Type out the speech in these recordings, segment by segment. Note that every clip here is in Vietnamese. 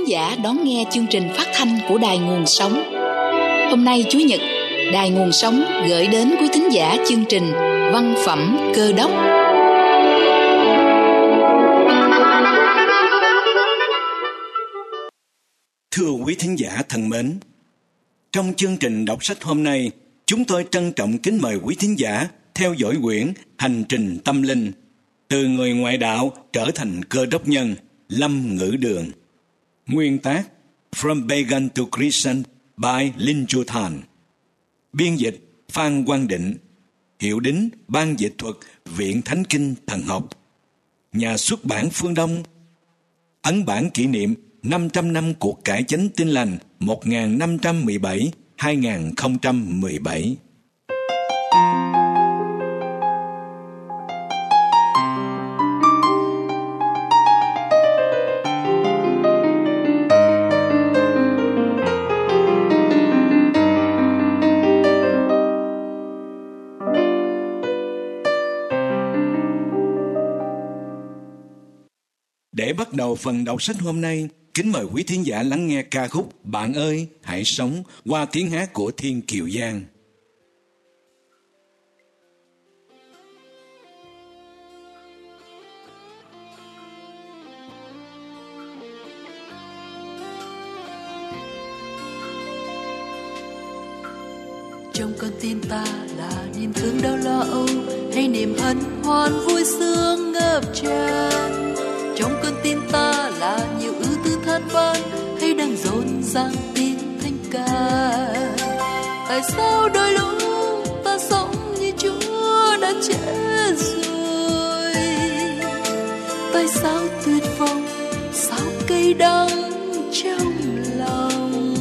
giả đón nghe chương trình phát thanh của Đài Nguồn Sống. Hôm nay Chủ nhật, Đài Nguồn Sống gửi đến quý thính giả chương trình Văn phẩm Cơ đốc. Thưa quý thính giả thân mến, trong chương trình đọc sách hôm nay, chúng tôi trân trọng kính mời quý thính giả theo dõi quyển Hành trình tâm linh, từ người ngoại đạo trở thành cơ đốc nhân, Lâm Ngữ Đường. Nguyên tác From Pagan to Christian by Linh Chu Thành. Biên dịch Phan Quang Định. Hiệu đính Ban dịch thuật Viện Thánh Kinh Thần học. Nhà xuất bản Phương Đông. Ấn bản kỷ niệm 500 năm cuộc cải chánh Tin lành 1517-2017. Để bắt đầu phần đọc sách hôm nay, kính mời quý thính giả lắng nghe ca khúc Bạn ơi hãy sống qua tiếng hát của Thiên Kiều Giang. Trong con tim ta là niềm thương đau lo âu, hay niềm hân hoan vui sướng ngập tràn. Trong con tim ta là nhiều ưu tư than van, hay đang rộn ràng tin thánh ca. Tại sao đôi lúc ta sống như Chúa đã chết rồi? Tại sao tuyệt vọng, sao cay đắng trong lòng?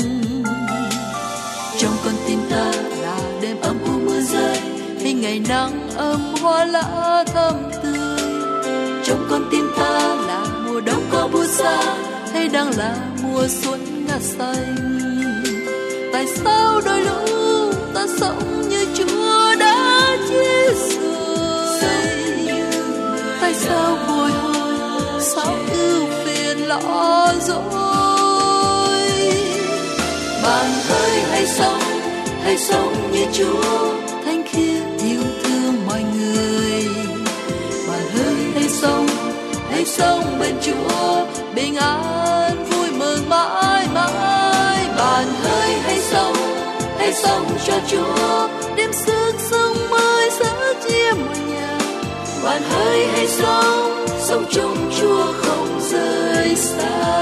Trong con tim ta là đêm âm u mưa rơi, hay ngày nắng ấm hoa lá thơm tươi. Trong con tim ta là mùa đông có buốt xa, hay đang là mùa xuân ngát xanh? Tại sao đôi lúc ta sống như Chúa đã chết rồi? Tại sao bồi hồi, sao ưu phiền lo dối? Bạn ơi hãy sống như Chúa, thánh khiết yêu thương mọi người. Bạn ơi hãy sống bên Chúa, bình an vui mừng mãi mãi. Bạn ơi hãy sống cho Chúa, đem sức sống mới sẻ chia mọi nhà. Bạn ơi hãy sống chung Chúa không rời xa.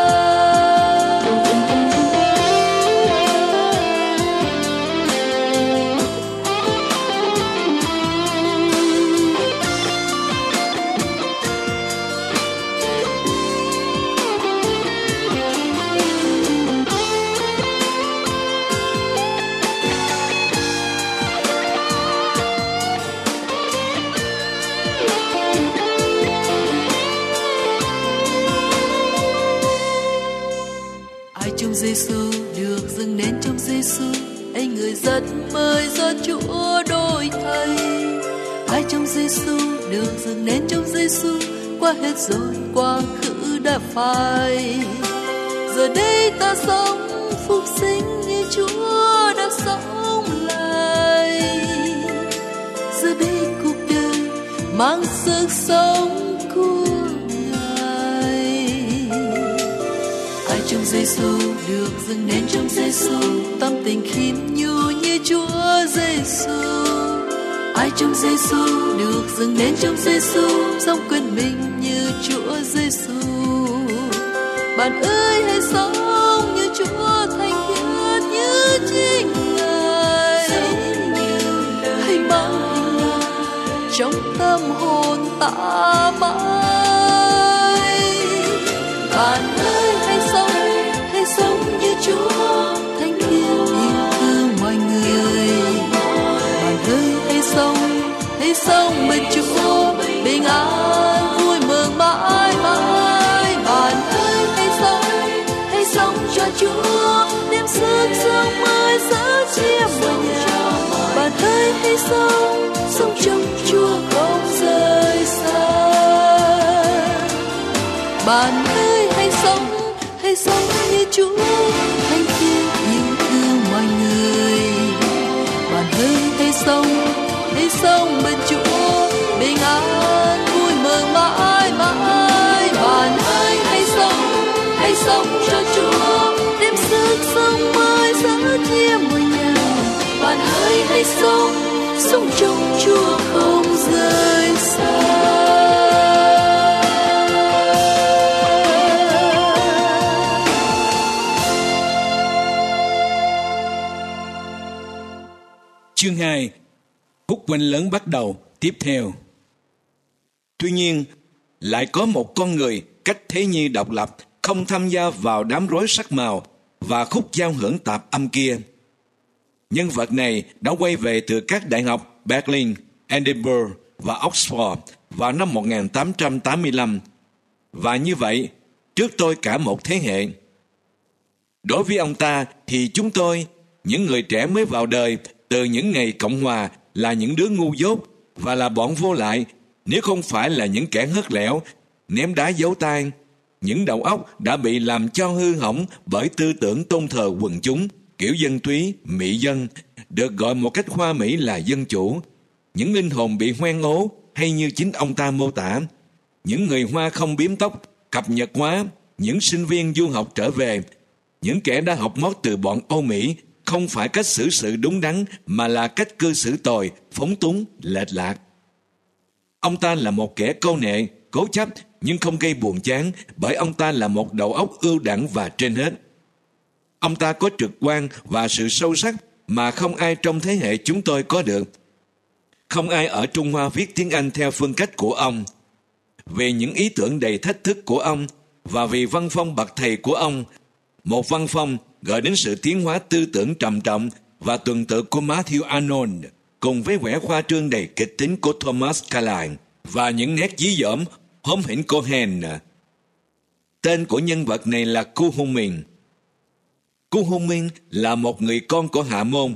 Giêsu được dâng nên trong Giêsu, ấy người rất mới do Chúa đổi thay. Ai trong Giêsu được dâng nên trong Giêsu, qua hết rồi quá khứ đã phai. Giờ đây ta sống phục sinh như Chúa đã sống lại. Giờ đây cuộc đời mang sức sống của Ngài. Ai trong Giêsu được dâng nên trong Giêsu, tâm tình khiêm nhu như Chúa Giêsu. Ai trong Giêsu được dâng nên trong Giêsu, sống quên mình như Chúa Giêsu. Bạn ơi hãy sống như Chúa, thanh khiết như chính Ngài. Hãy mang hình Ngài trong tâm hồn ta mãi. Bạn ơi hãy sống như Chúa, thánh khiết yêu thương mọi người. Bạn ơi hãy sống bên Chúa, bình an vui mừng mãi mãi. Bạn ơi hãy sống cho Chúa, đem sức sống mới sẻ chia mọi nhà. Bạn ơi hãy sống trong Chúa không rời xa. Bạn ơi hãy Chúa thánh khiết yêu thương mọi người. Bạn ơi hãy sống bên Chúa, bình an vui mừng mãi mãi. Bạn ơi hãy sống cho Chúa, đem sức sống mới dẫn chia mọi nhà. Bạn ơi hãy sống trong Chúa không rời xa. Chương 2. Khúc quanh lớn bắt đầu. Tiếp theo. Tuy nhiên, lại có một con người cách thế nhi độc lập, không tham gia vào đám rối sắc màu và khúc giao hưởng tạp âm kia. Nhân vật này đã quay về từ các đại học Berlin, Edinburgh và Oxford vào năm 1885, và như vậy, trước tôi cả một thế hệ. Đối với ông ta thì chúng tôi, những người trẻ mới vào đời từ những ngày Cộng Hòa, là những đứa ngu dốt và là bọn vô lại, nếu không phải là những kẻ hớt lẻo, ném đá giấu tay, những đầu óc đã bị làm cho hư hỏng bởi tư tưởng tôn thờ quần chúng, kiểu dân túy, mị dân, được gọi một cách hoa mỹ là dân chủ, những linh hồn bị hoen ố, hay như chính ông ta mô tả, những người Hoa không biếm tóc, cập nhật hóa, những sinh viên du học trở về, những kẻ đã học mót từ bọn Âu Mỹ, không phải cách xử sự đúng đắn mà là cách cư xử tồi, phóng túng, lệch lạc. Ông ta là một kẻ câu nệ, cố chấp nhưng không gây buồn chán, bởi ông ta là một đầu óc ưu đẳng và trên hết. Ông ta có trực quan và sự sâu sắc mà không ai trong thế hệ chúng tôi có được. Không ai ở Trung Hoa viết tiếng Anh theo phương cách của ông. Vì những ý tưởng đầy thách thức của ông và vì văn phong bậc thầy của ông, một văn phong gợi đến sự tiến hóa tư tưởng trầm trọng và tuần tự của Matthew Arnold, cùng với vẻ khoa trương đầy kịch tính của Thomas Carlyle và những nét dí dỏm hóm hỉnh của Heine. Tên của nhân vật này là Cu Hung Minh. Cu Hung Minh là một người con của Hạ Môn.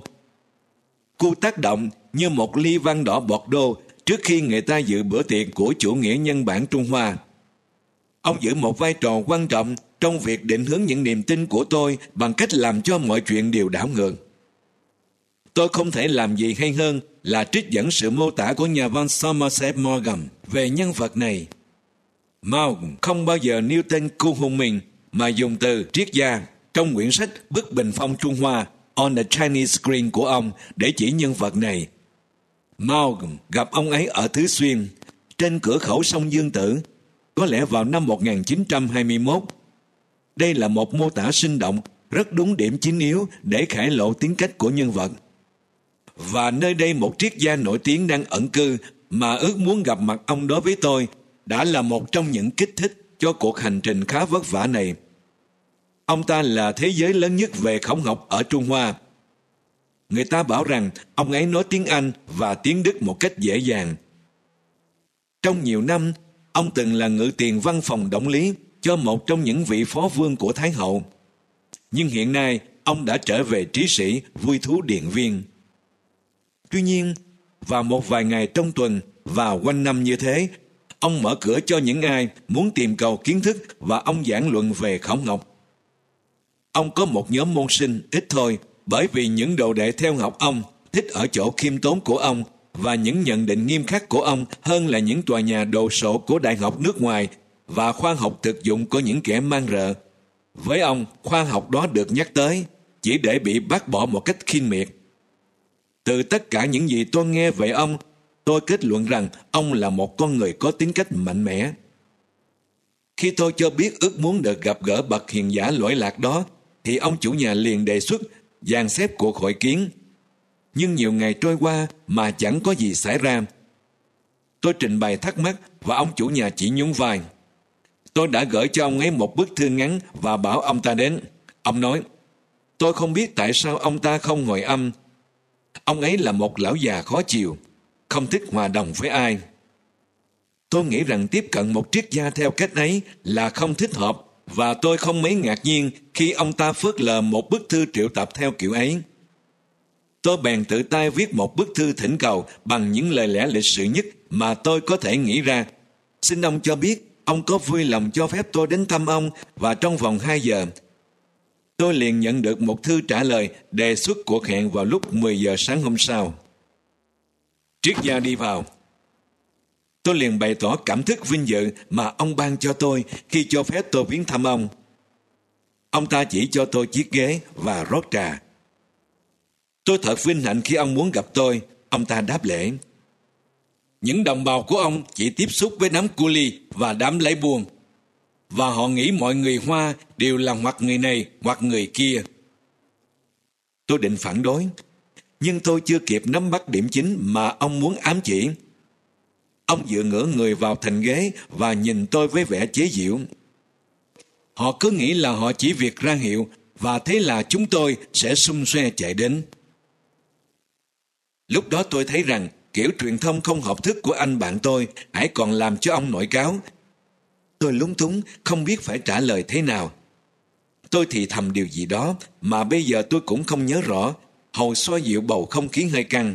Cu tác động như một ly văn đỏ bọt đô trước khi người ta dự bữa tiệc của chủ nghĩa nhân bản Trung Hoa. Ông giữ một vai trò quan trọng trong việc định hướng những niềm tin của tôi bằng cách làm cho mọi chuyện đều đảo ngược. Tôi không thể làm gì hay hơn là trích dẫn sự mô tả của nhà văn Somerset Maugham về nhân vật này. Maugham không bao giờ nêu tên Cu Hung Minh mà dùng từ triết gia trong quyển sách Bức Bình Phong Trung Hoa On the Chinese Screen của ông để chỉ nhân vật này. Maugham gặp ông ấy ở Tứ Xuyên, trên cửa khẩu sông Dương Tử, có lẽ vào năm 1921. Đây là một mô tả sinh động, rất đúng điểm chính yếu để khải lộ tính cách của nhân vật. Và nơi đây một triết gia nổi tiếng đang ẩn cư mà ước muốn gặp mặt ông đối với tôi đã là một trong những kích thích cho cuộc hành trình khá vất vả này. Ông ta là thế giới lớn nhất về khổng học ở Trung Hoa. Người ta bảo rằng ông ấy nói tiếng Anh và tiếng Đức một cách dễ dàng. Trong nhiều năm, ông từng là ngự tiền văn phòng động lý cho một trong những vị phó vương của Thái Hậu. Nhưng hiện nay, ông đã trở về trí sĩ, vui thú điện viên. Tuy nhiên, vào một vài ngày trong tuần và quanh năm như thế, ông mở cửa cho những ai muốn tìm cầu kiến thức và ông giảng luận về khổng học. Ông có một nhóm môn sinh ít thôi, bởi vì những đồ đệ theo học ông thích ở chỗ khiêm tốn của ông và những nhận định nghiêm khắc của ông hơn là những tòa nhà đồ sộ của đại học nước ngoài và khoa học thực dụng của những kẻ mang rợ. Với ông, khoa học đó được nhắc tới chỉ để bị bác bỏ một cách khinh miệt. Từ tất cả những gì tôi nghe về ông, tôi kết luận rằng ông là một con người có tính cách mạnh mẽ. Khi tôi cho biết ước muốn được gặp gỡ bậc hiền giả lỗi lạc đó, thì ông chủ nhà liền đề xuất dàn xếp cuộc hội kiến. Nhưng nhiều ngày trôi qua mà chẳng có gì xảy ra. Tôi trình bày thắc mắc và ông chủ nhà chỉ nhún vai. Tôi đã gửi cho ông ấy một bức thư ngắn và bảo ông ta đến. Ông nói, tôi không biết tại sao ông ta không hồi âm. Ông ấy là một lão già khó chịu, không thích hòa đồng với ai. Tôi nghĩ rằng tiếp cận một triết gia theo cách ấy là không thích hợp, và tôi không mấy ngạc nhiên khi ông ta phớt lờ một bức thư triệu tập theo kiểu ấy. Tôi bèn tự tay viết một bức thư thỉnh cầu bằng những lời lẽ lịch sự nhất mà tôi có thể nghĩ ra. Xin ông cho biết ông có vui lòng cho phép tôi đến thăm ông và trong vòng 2 giờ. tôi liền nhận được một thư trả lời đề xuất cuộc hẹn vào lúc 10 giờ sáng hôm sau. Triết gia đi vào. Tôi liền bày tỏ cảm thức vinh dự mà ông ban cho tôi khi cho phép tôi viếng thăm ông. Ông ta chỉ cho tôi chiếc ghế và rót trà. Tôi thật vinh hạnh khi ông muốn gặp tôi, ông ta đáp lễ. Những đồng bào của ông chỉ tiếp xúc với đám cu li và đám lấy buôn, và họ nghĩ mọi người Hoa đều là hoặc người này hoặc người kia. Tôi định phản đối, nhưng tôi chưa kịp nắm bắt điểm chính mà ông muốn ám chỉ. Ông dựa ngửa người vào thành ghế và nhìn tôi với vẻ chế giễu. Họ cứ nghĩ là họ chỉ việc ra hiệu, và thế là chúng tôi sẽ xum xoe chạy đến. Lúc đó tôi thấy rằng kiểu truyền thông không hợp thức của anh bạn tôi hãy còn làm cho ông nổi cáu. Tôi lúng túng, không biết phải trả lời thế nào. Tôi thì thầm điều gì đó mà bây giờ tôi cũng không nhớ rõ, hầu xoa dịu bầu không khí hơi căng.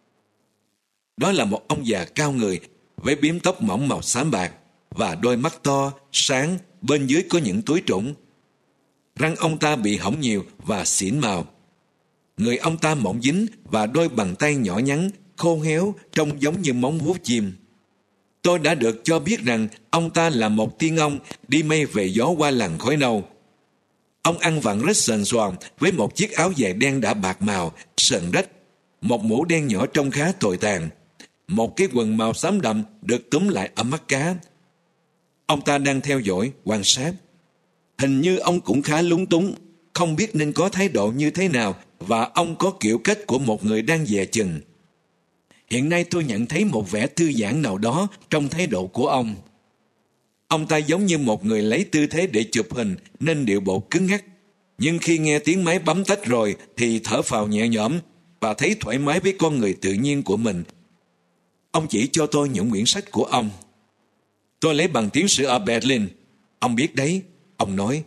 Đó là một ông già cao người với bím tóc mỏng màu xám bạc và đôi mắt to, sáng, bên dưới có những túi trũng. Răng ông ta bị hỏng nhiều và xỉn màu. Người ông ta mỏng dính và đôi bàn tay nhỏ nhắn, khô héo, trông giống như móng vuốt chim. Tôi đã được cho biết rằng ông ta là một tiên ông đi mây về gió qua làng khói nâu. Ông ăn vặn rất sờn soàn với một chiếc áo dài đen đã bạc màu, sờn rách, một mũ đen nhỏ trông khá tồi tàn, một cái quần màu xám đậm được túm lại ở mắt cá. Ông ta đang theo dõi, quan sát. Hình như ông cũng khá lúng túng, không biết nên có thái độ như thế nào, và ông có kiểu cách của một người đang dè chừng. Hiện nay tôi nhận thấy một vẻ thư giãn nào đó trong thái độ của ông. Ông ta giống như một người lấy tư thế để chụp hình nên điệu bộ cứng ngắc. Nhưng khi nghe tiếng máy bấm tách rồi thì thở phào nhẹ nhõm và thấy thoải mái với con người tự nhiên của mình. Ông chỉ cho tôi những quyển sách của ông. Tôi lấy bằng tiến sĩ ở Berlin. Ông biết đấy, ông nói.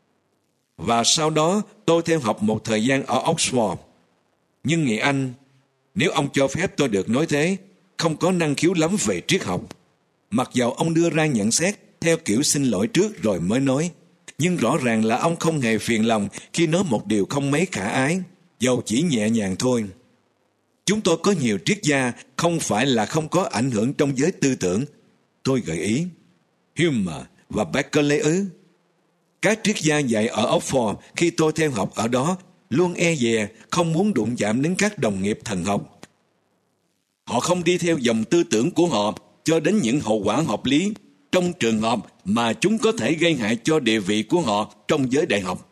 Và sau đó tôi theo học một thời gian ở Oxford. Nhưng người Anh, nếu ông cho phép tôi được nói thế, không có năng khiếu lắm về triết học. Mặc dầu ông đưa ra nhận xét theo kiểu xin lỗi trước rồi mới nói, nhưng rõ ràng là ông không hề phiền lòng khi nói một điều không mấy khả ái, dầu chỉ nhẹ nhàng thôi. Chúng tôi có nhiều triết gia, không phải là không có ảnh hưởng trong giới tư tưởng. Tôi gợi ý, Hume và Berkeley ư? Các triết gia dạy ở Oxford khi tôi theo học ở đó luôn e dè, không muốn đụng chạm đến các đồng nghiệp thần học. Họ không đi theo dòng tư tưởng của họ cho đến những hậu quả hợp lý trong trường hợp mà chúng có thể gây hại cho địa vị của họ trong giới đại học.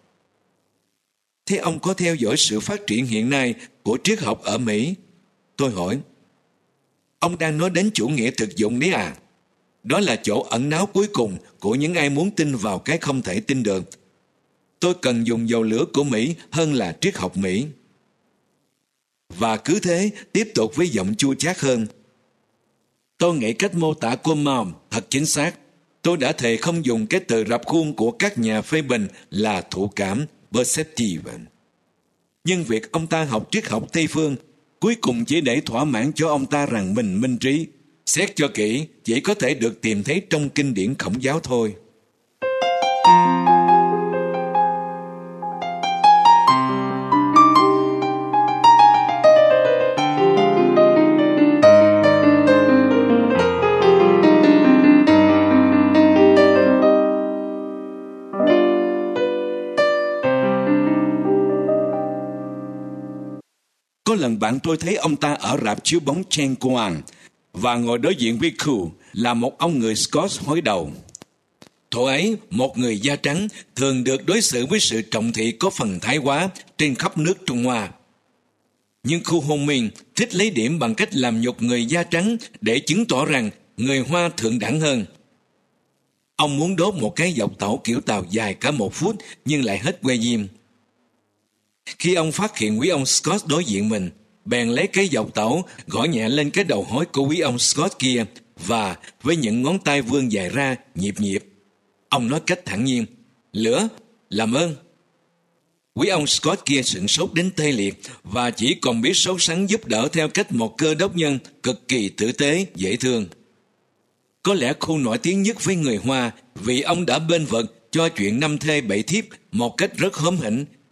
Thế ông có theo dõi sự phát triển hiện nay của triết học ở Mỹ? Tôi hỏi. Ông đang nói đến chủ nghĩa thực dụng đấy à? Đó là chỗ ẩn náu cuối cùng của những ai muốn tin vào cái không thể tin được. Tôi cần dùng dầu lửa của Mỹ hơn là triết học Mỹ. Và cứ thế tiếp tục với giọng chua chát hơn. Tôi nghĩ cách mô tả của Maugham thật chính xác. Tôi đã thề không dùng cái từ rập khuôn của các nhà phê bình là thụ cảm, perceptive. Nhưng việc ông ta học triết học Tây phương cuối cùng chỉ để thỏa mãn cho ông ta rằng mình minh trí. Xét cho kỹ, chỉ có thể được tìm thấy trong kinh điển Khổng giáo thôi. Có lần bạn tôi thấy ông ta ở rạp chiếu bóng Chen Kuan và ngồi đối diện với Khu là một ông người Scott hói đầu. Thuở ấy, một người da trắng thường được đối xử với sự trọng thị có phần thái quá trên khắp nước Trung Hoa. Nhưng Khu Hôn Minh thích lấy điểm bằng cách làm nhục người da trắng để chứng tỏ rằng người Hoa thượng đẳng hơn. Ông muốn đốt một cái dọc tàu kiểu tàu dài cả 1 phút nhưng lại hết que diêm. Khi ông phát hiện quý ông Scott đối diện mình, bèn lấy cái dọc tẩu gõ nhẹ lên cái đầu hói của quý ông Scott kia và với những ngón tay vươn dài ra nhịp nhịp. Ông nói cách thản nhiên, lửa, làm ơn. Quý ông Scott kia sửng sốt đến tê liệt và chỉ còn biết sốt sắng giúp đỡ theo cách một cơ đốc nhân cực kỳ tử tế, dễ thương. Có lẽ Khu nổi tiếng nhất với người Hoa vì ông đã bênh vực cho chuyện 5 thê 7 thiếp một cách rất hóm hỉnh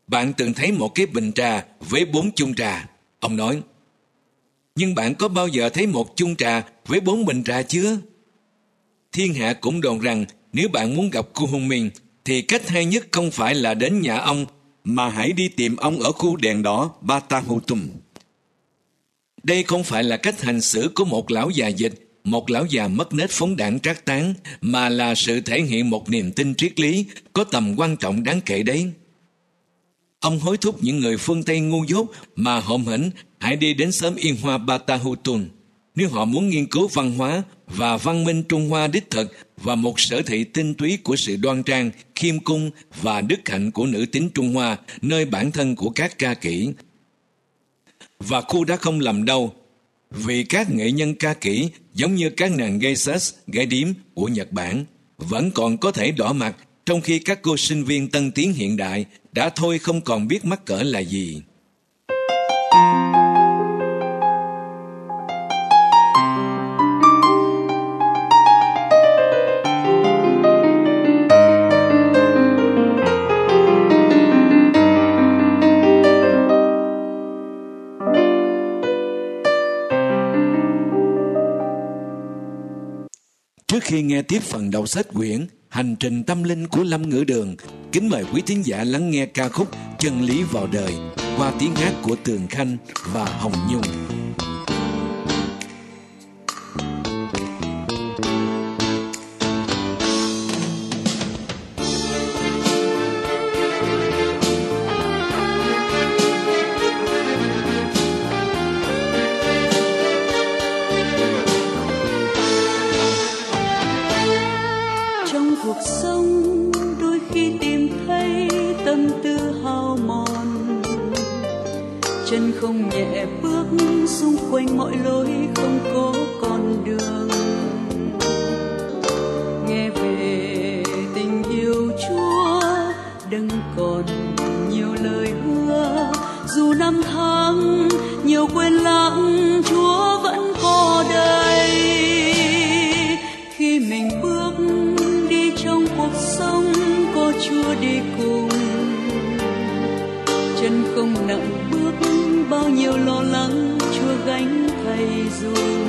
Bạn từng thấy một cái bình trà với 4 chung trà, ông nói. Nhưng bạn có bao giờ thấy một chung trà với 4 bình trà chưa? Thiên hạ cũng đồn rằng nếu bạn muốn gặp Cô Hùng Minh thì cách hay nhất không phải là đến nhà ông, mà hãy đi tìm ông ở khu đèn đỏ Batahutum. Đây không phải là cách hành xử của một lão già dịch, một lão già mất nết phóng đãng trác tán, mà là sự thể hiện một niềm tin triết lý có tầm quan trọng đáng kể đấy. Ông hối thúc những người phương Tây ngu dốt mà hổm hỉnh hãy đi đến xóm Yên Hoa Batahutun nếu họ muốn nghiên cứu văn hóa và văn minh Trung Hoa đích thực và một sở thị tinh túy của sự đoan trang, khiêm cung và đức hạnh của nữ tính Trung Hoa, nơi bản thân của các ca kỹ. Và khu đã không lầm đâu, vì các nghệ nhân ca kỹ giống như các nàng geishas, gái điếm của Nhật Bản vẫn còn có thể đỏ mặt, trong khi các cô sinh viên tân tiến hiện đại đã thôi không còn biết mắc cỡ là gì. Trước khi nghe tiếp phần đầu sách quyển Hành trình tâm linh của Lâm Ngữ Đường, kính mời quý thính giả lắng nghe ca khúc Chân lý vào đời qua tiếng hát của Tường Khanh và Hồng Nhung. Cuộc sống đôi khi tìm thấy tâm tư hao mòn, chân không nhẹ bước xung quanh mọi lối không có con đường. Nghe về tình yêu Chúa đừng còn nhiều lời hứa, dù năm tháng nhiều quên lãng Chúa vẫn có đây. Khi mình bước trong cuộc sống có Chúa đi cùng, chân không nặng bước bao nhiêu lo lắng Chúa gánh thay dùm.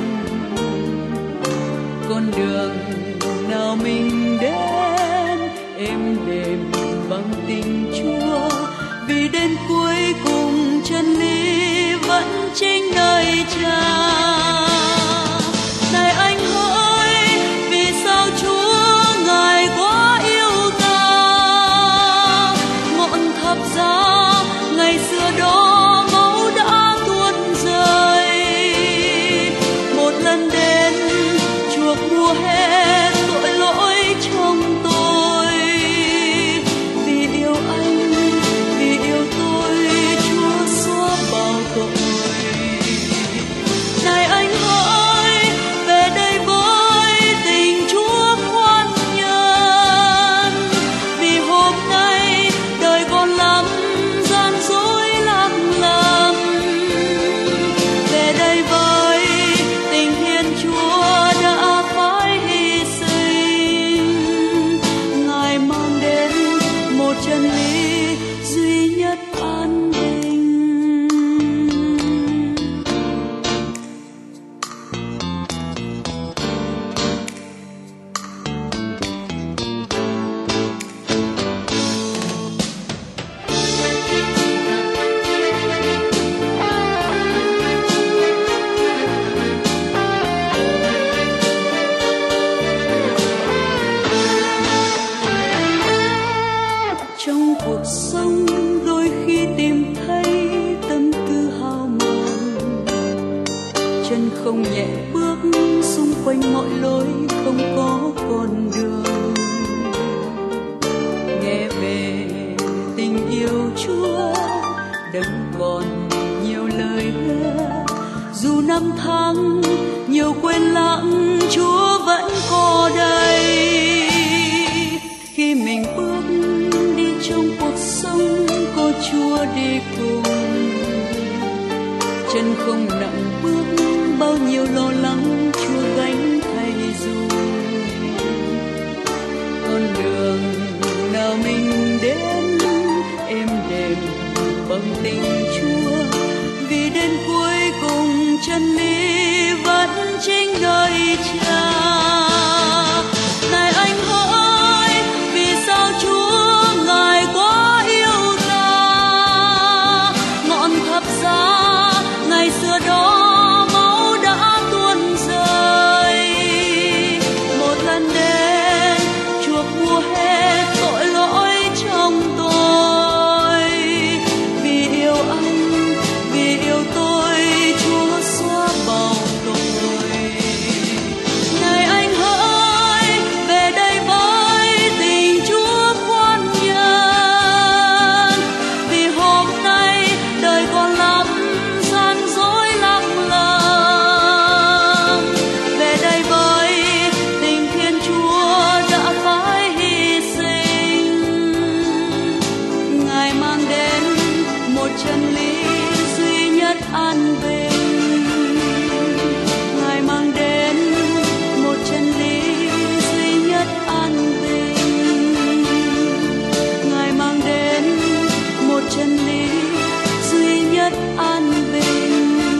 Con đường nào mình đến êm đềm bằng tình Chúa, vì đến cuối cùng chân lý vẫn chính nơi Cha. Này anh hỡi, vì sao Chúa Ngài quá yêu ta, ngọn thập giá ngày xưa đó máu đã tuôn rơi. Một lần đến chuộc mua hết tội lỗi trong tôi, vì yêu anh, vì yêu tôi Chúa xóa bao tội. Này anh hỡi, về đây với tình Chúa khoan nhân, vì hôm nay đời còn lắm gian dối lăng lầm. Về đây với tình Thiên Chúa đã phải hy sinh, Ngài mang đến một chân lý duy nhất an bình. Trong cuộc sống đôi khi tìm thấy tâm tư hao mòn, chân không nhẹ bước xung quanh mọi lối không có con đường. Nghe về tình yêu Chúa đừng còn nhiều lời hứa, dù năm tháng nhiều quên lãng Chúa vẫn có đây. Khi mình bước đi trong cuộc sống có Chúa đi cùng, chân không nặng bước bao nhiêu lo lắng Chúa gánh thay dùm. Con đường nào mình đến êm đềm tình Chúa, vì đến cuối cùng chân lý vẫn chính nơi Cha. Này anh hỡi, vì sao Chúa Ngài quá yêu ta, ngọn thập giá ngày xưa đó máu đã tuôn rơi, một lần đến chuộc mua hết tội lỗi trong tôi. Vì yêu anh, vì yêu tôi, Chúa xóa bao tội. Này anh hỡi, về đây với tình Chúa khoan nhân, vì hôm nay đời còn lắm gian dối lăng lầm. Về đây với tình Thiên Chúa đã phải hy sinh, Ngài mang đến một chân lý duy nhất an bình. Ngài mang đến một chân lý duy nhất an bình. Ngài mang đến một chân lý duy nhất an bình.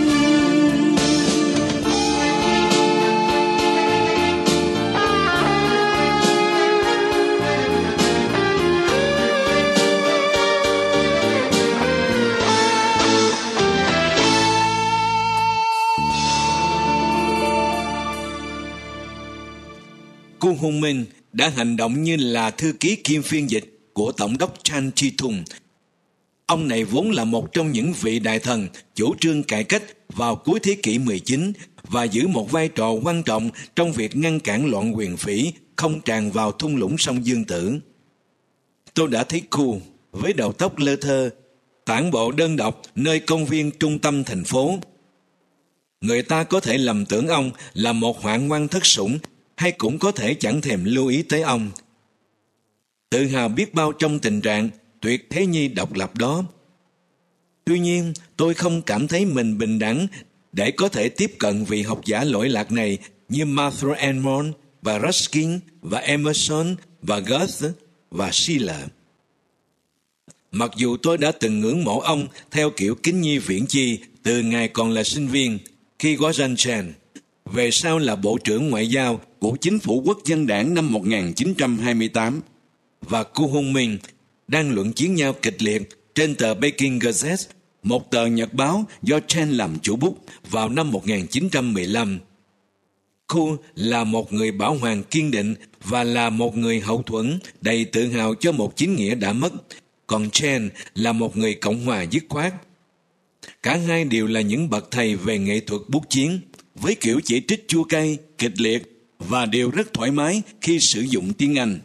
Cô Hùng Minh đã hành động như là thư ký kiêm phiên dịch của Tổng đốc Chan Chi-tung. Ông này vốn là một trong những vị đại thần chủ trương cải cách vào cuối thế kỷ 19 và giữ một vai trò quan trọng trong việc ngăn cản loạn quyền phỉ không tràn vào thung lũng sông Dương Tử. Tôi đã thấy cô với đầu tóc lơ thơ, tản bộ đơn độc nơi công viên trung tâm thành phố. Người ta có thể lầm tưởng ông là một hoạn quan thất sủng, hay cũng có thể chẳng thèm lưu ý tới ông. Tự hào biết bao trong tình trạng tuyệt thế nhi độc lập đó. Tuy nhiên, tôi không cảm thấy mình bình đẳng để có thể tiếp cận vị học giả lỗi lạc này như Matthew Arnold và Ruskin và Emerson và Goethe và Schiller. Mặc dù tôi đã từng ngưỡng mộ ông theo kiểu kính nhi viễn chi từ ngày còn là sinh viên, khi có John Chen, về sau là Bộ trưởng Ngoại giao của Chính phủ Quốc dân đảng năm 1928, và Cô Hùng Minh đang luận chiến nhau kịch liệt trên tờ Peking Gazette, một tờ nhật báo do Chen làm chủ bút vào năm 1915. Cô là một người bảo hoàng kiên định và là một người hậu thuẫn đầy tự hào cho một chính nghĩa đã mất, còn Chen là một người cộng hòa dứt khoát. Cả hai đều là những bậc thầy về nghệ thuật bút chiến, với kiểu chỉ trích chua cay, kịch liệt và đều rất thoải mái khi sử dụng tiếng Anh.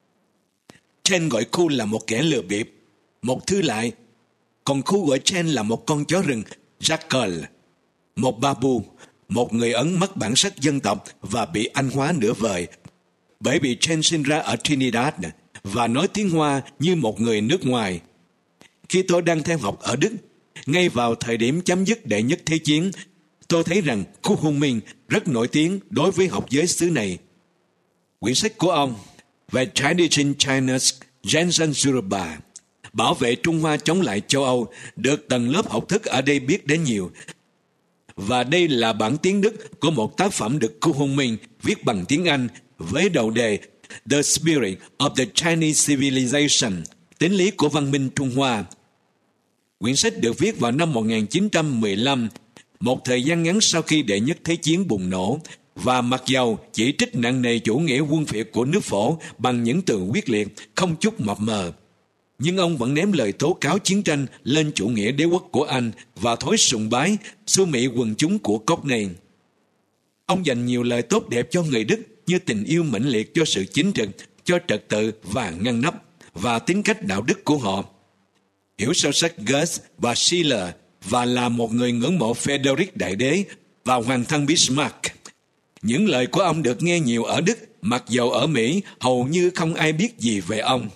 Chen gọi cô là một kẻ lừa bịp, một thư lại, còn cô gọi Chen là một con chó rừng, jackal, một babu, một người Ấn mất bản sắc dân tộc và bị Anh hóa nửa vời, bởi vì Chen sinh ra ở Trinidad và nói tiếng Hoa như một người nước ngoài. Khi tôi đang theo học ở Đức, ngay vào thời điểm chấm dứt Đệ Nhất Thế Chiến, tôi thấy rằng Cô Hùng Minh rất nổi tiếng đối với học giới xứ này. Quyển sách của ông về Tradition China's Zhenzhen bảo vệ Trung Hoa chống lại châu Âu được tầng lớp học thức ở đây biết đến nhiều. Và đây là bản tiếng Đức của một tác phẩm được Cô Hùng Minh viết bằng tiếng Anh với đầu đề The Spirit of the Chinese Civilization, tính lý của văn minh Trung Hoa. Quyển sách được viết vào năm 1915, một thời gian ngắn sau khi Đệ Nhất Thế Chiến bùng nổ, và mặc dầu chỉ trích nặng nề chủ nghĩa quân phiệt của nước Phổ bằng những từ quyết liệt, không chút mập mờ, nhưng ông vẫn ném lời tố cáo chiến tranh lên chủ nghĩa đế quốc của Anh và thói sùng bái xu mỹ quần chúng của Cockney. Ông dành nhiều lời tốt đẹp cho người Đức như tình yêu mãnh liệt cho sự chính trực, cho trật tự và ngăn nắp, và tính cách đạo đức của họ. Hiểu sâu sắc Goethe và Schiller và là một người ngưỡng mộ Frederick Đại Đế và Hoàng thân Bismarck. Những lời của ông được nghe nhiều ở Đức, mặc dầu ở Mỹ hầu như không ai biết gì về ông.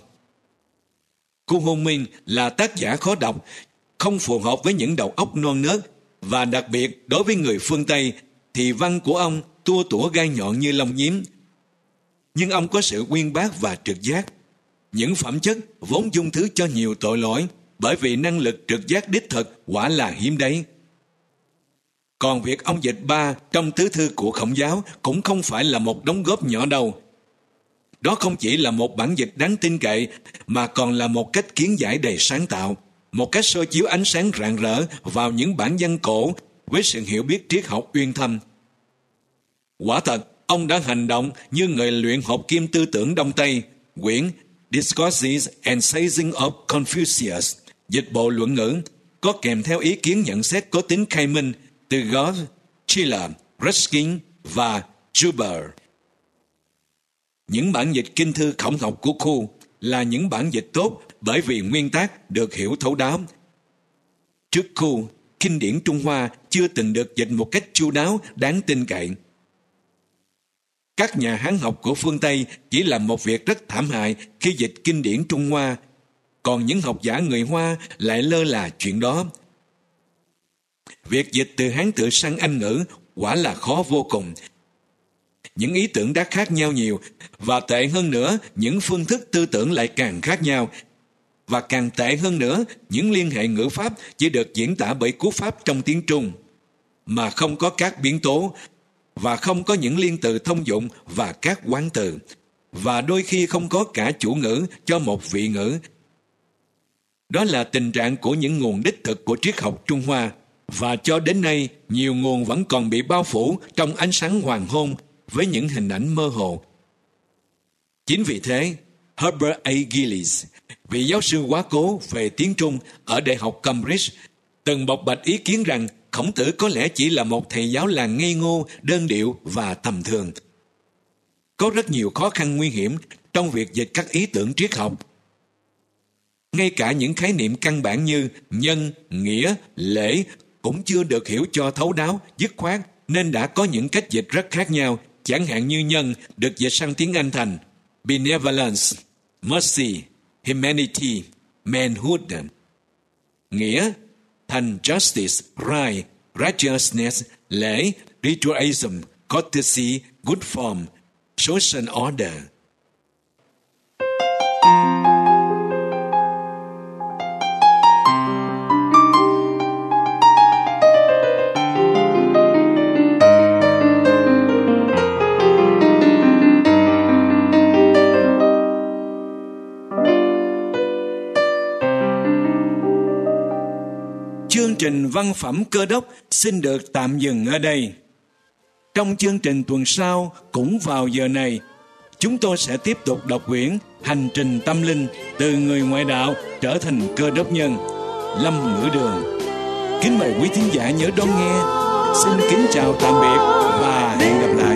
Cô Hùng Minh là tác giả khó đọc, không phù hợp với những đầu óc non nớt, và đặc biệt đối với người phương Tây thì văn của ông tua tủa gai nhọn như lông nhím. Nhưng ông có sự uyên bác và trực giác, những phẩm chất vốn dung thứ cho nhiều tội lỗi, bởi vì năng lực trực giác đích thực quả là hiếm đấy. Còn việc ông dịch 3 trong tứ thư của Khổng giáo cũng không phải là một đóng góp nhỏ đâu. Đó không chỉ là một bản dịch đáng tin cậy, mà còn là một cách kiến giải đầy sáng tạo, một cách soi chiếu ánh sáng rạng rỡ vào những bản văn cổ với sự hiểu biết triết học uyên thâm. Quả thật, ông đã hành động như người luyện học kim tư tưởng Đông Tây, quyển Discourses and Sayings of Confucius, dịch bộ luận ngữ, có kèm theo ý kiến nhận xét có tính khai minh từ Goethe, Schiller, Ruskin và Joubert. Những bản dịch kinh thư khổng học của Khu là những bản dịch tốt bởi vì nguyên tác được hiểu thấu đáo. Trước Khu, kinh điển Trung Hoa chưa từng được dịch một cách chu đáo, đáng tin cậy. Các nhà Hán học của phương Tây chỉ làm một việc rất thảm hại khi dịch kinh điển Trung Hoa, còn những học giả người Hoa lại lơ là chuyện đó. Việc dịch từ Hán tự sang Anh ngữ quả là khó vô cùng. Những ý tưởng đã khác nhau nhiều, và tệ hơn nữa, những phương thức tư tưởng lại càng khác nhau. Và càng tệ hơn nữa, những liên hệ ngữ pháp chỉ được diễn tả bởi cú pháp trong tiếng Trung, mà không có các biến tố, và không có những liên từ thông dụng và các quán từ, và đôi khi không có cả chủ ngữ cho một vị ngữ. Đó là tình trạng của những nguồn đích thực của triết học Trung Hoa, và cho đến nay nhiều nguồn vẫn còn bị bao phủ trong ánh sáng hoàng hôn với những hình ảnh mơ hồ. Chính vì thế, Herbert A. Gillies, vị giáo sư quá cố về tiếng Trung ở Đại học Cambridge, từng bộc bạch ý kiến rằng Khổng Tử có lẽ chỉ là một thầy giáo làng ngây ngô, đơn điệu và tầm thường. Có rất nhiều khó khăn nguy hiểm trong việc dịch các ý tưởng triết học. Ngay cả những khái niệm căn bản như nhân, nghĩa, lễ cũng chưa được hiểu cho thấu đáo, dứt khoát, nên đã có những cách dịch rất khác nhau. Chẳng hạn như nhân được dịch sang tiếng Anh thành benevolence, mercy, humanity, manhood. Nghĩa thành justice, right, righteousness, lễ, ritualism, courtesy, good form, social order. Chương trình văn phẩm Cơ Đốc xin được tạm dừng ở đây. Trong chương trình tuần sau, cũng vào giờ này, chúng tôi sẽ tiếp tục đọc quyển Hành trình tâm linh từ người ngoại đạo trở thành cơ đốc nhân, Lâm Ngữ Đường. Kính mời quý thính giả nhớ đón nghe. Xin kính chào tạm biệt và hẹn gặp lại.